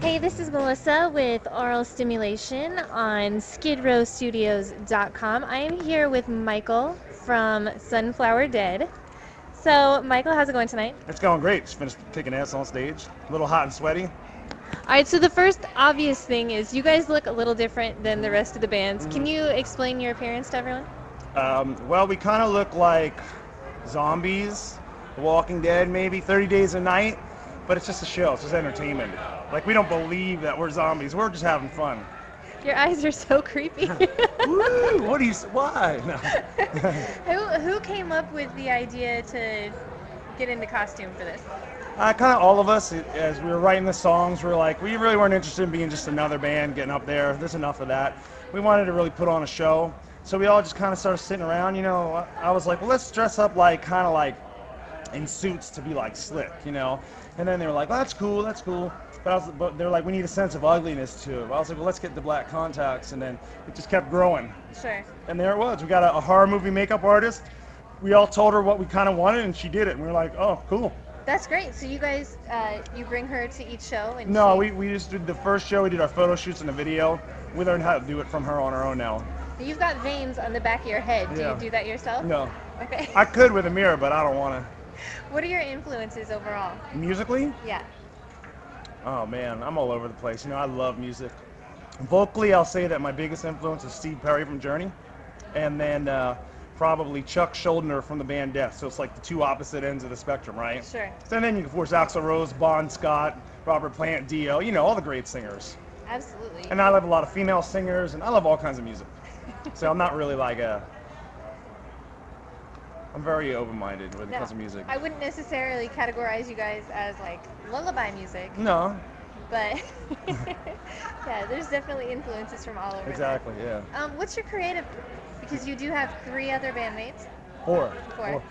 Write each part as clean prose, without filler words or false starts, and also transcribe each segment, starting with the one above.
Hey, this is Melissa with Aural Stimulation on SkidrowStudios.com. I am here with Michael from Sunflower Dead. So, Michael, how's it going tonight? It's going great. Just finished kicking ass on stage. A little hot and sweaty. All right, so the first obvious thing is you guys look a little different than the rest of the bands. Can you explain your appearance to everyone? Well, we kind of look like zombies, The Walking Dead, maybe 30 Days a Night, but it's just a show. It's just entertainment. Like, we don't believe that we're zombies. We're just having fun. Your eyes are so creepy. Woo! What do you? Why? No. Who came up with the idea to get into costume for this? Kind of all of us, as we were writing the songs, we were like, we really weren't interested in being just another band getting up there. There's enough of that. We wanted to really put on a show. So we all just kind of started sitting around, I was like, well, let's dress up like, kind of like in suits to be like slick. And then they were like, well, that's cool, that's cool. But they were like, we need a sense of ugliness too. I was like, well, let's get the black contacts. And then it just kept growing. Sure. And there it was. We got a horror movie makeup artist. We all told her what we kind of wanted, and she did it. And we were like, oh, cool. That's great. So you guys, you bring her to each show, and No, we just did the first show. We did our photo shoots and the video. We learned how to do it from her on our own now. You've got veins on the back of your head. Do Yeah. you do that yourself? No. Okay. I could with a mirror, but I don't want What are your influences overall? to. Musically? Yeah. Oh man, I'm all over the place. I love music. Vocally, I'll say that my biggest influence is Steve Perry from Journey, and then probably Chuck Schuldiner from the band Death. So it's like the two opposite ends of the spectrum, right? Sure. So then you can force Axl Rose, Bon Scott, Robert Plant, Dio, all the great singers. Absolutely. And I love a lot of female singers, and I love all kinds of music. So I'm not really like I'm very open-minded when it comes to music. I wouldn't necessarily categorize you guys as like lullaby music, No, but yeah, there's definitely influences from all over. exactly, yeah. What's your creative? Because you do have 3 other bandmates. Four. Four.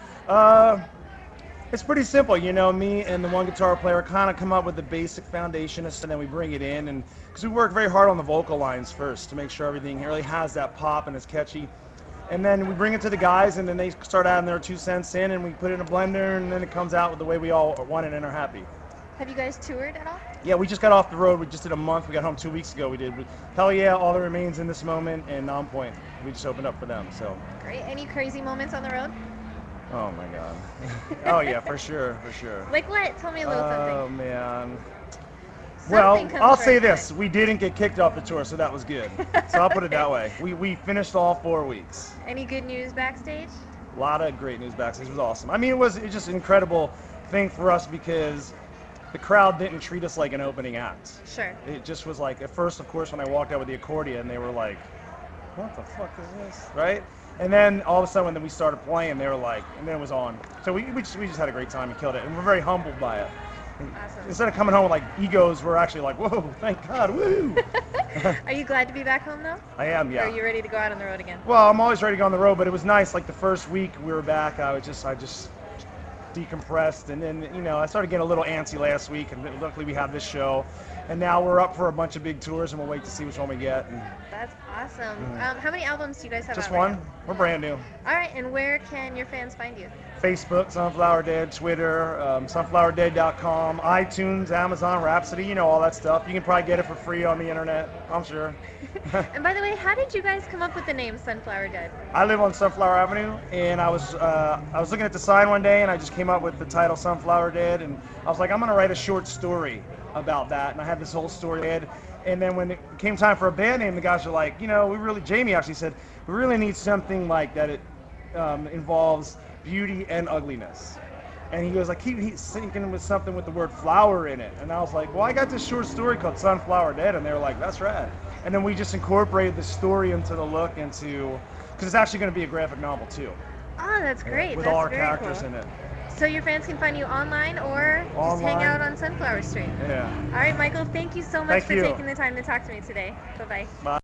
It's pretty simple, me and the one guitar player kind of come up with the basic foundation, and then we bring it in, and because we work very hard on the vocal lines first to make sure everything really has that pop and is catchy. And then we bring it to the guys, and then they start adding their 2 cents in, and we put it in a blender, and then it comes out with the way we all want it and are happy. Have you guys toured at all? Yeah, we just got off the road. We just did a month. We got home 2 weeks ago. We did Hell Yeah, All That Remains in This Moment, and Nonpoint. We just opened up for them, so. Great. Any crazy moments on the road? Oh my God. Oh yeah, for sure, for sure. Like what? Tell me a little Oh something. man. Something Well, comes I'll to say our this: mind. we didn't get kicked off the tour, so that was good. So I'll put it that way. We finished all 4 weeks. Any good news backstage? A lot of great news backstage. It was awesome. I mean, it was just an incredible thing for us because the crowd didn't treat us like an opening act. Sure. It just was like, at first, of course, when I walked out with the accordion, they were like, what the fuck is this, right? And then all of a sudden, when we started playing, they were like, and then it was on. So we just had a great time and killed it, and we're very humbled by it. Awesome. Instead of coming home with like egos, we're actually like, whoa, thank God, woo! Are you glad to be back home though? I am, Or yeah. are you ready to go out on the road again? Well, I'm always ready to go on the road, but it was nice. Like the first week we were back, I just decompressed, and then I started getting a little antsy last week, and luckily we have this show, and now we're up for a bunch of big tours, and we'll wait to see which one we get. And That's awesome. How many albums do you guys have just out right one. We're brand new. now? All right, and where can your fans find you? Facebook, Sunflower Dead, Twitter, sunflowerdead.com, iTunes, Amazon, Rhapsody, all that stuff. You can probably get it for free on the internet, I'm sure. And by the way, how did you guys come up with the name Sunflower Dead? I live on Sunflower Avenue, and I was looking at the sign one day, and I just came up with the title Sunflower Dead, and I was like, I'm gonna write a short story about that, and I had this whole story head. And then when it came time for a band name, the guys were like, Jamie actually said, we really need something like that. It involves beauty and ugliness. And he goes like, he's thinking with something with the word flower in it. And I was like, well, I got this short story called Sunflower Dead, and they were like, that's rad. And then we just incorporated the story into the look, because it's actually going to be a graphic novel too. Oh, that's great. With That's all our very characters cool. in it. So your fans can find you online or just hang Online. out on Sunflower Street. Yeah. All right, Michael, thank you so much Thank for you. taking the time to talk to me today. Bye-bye. Bye.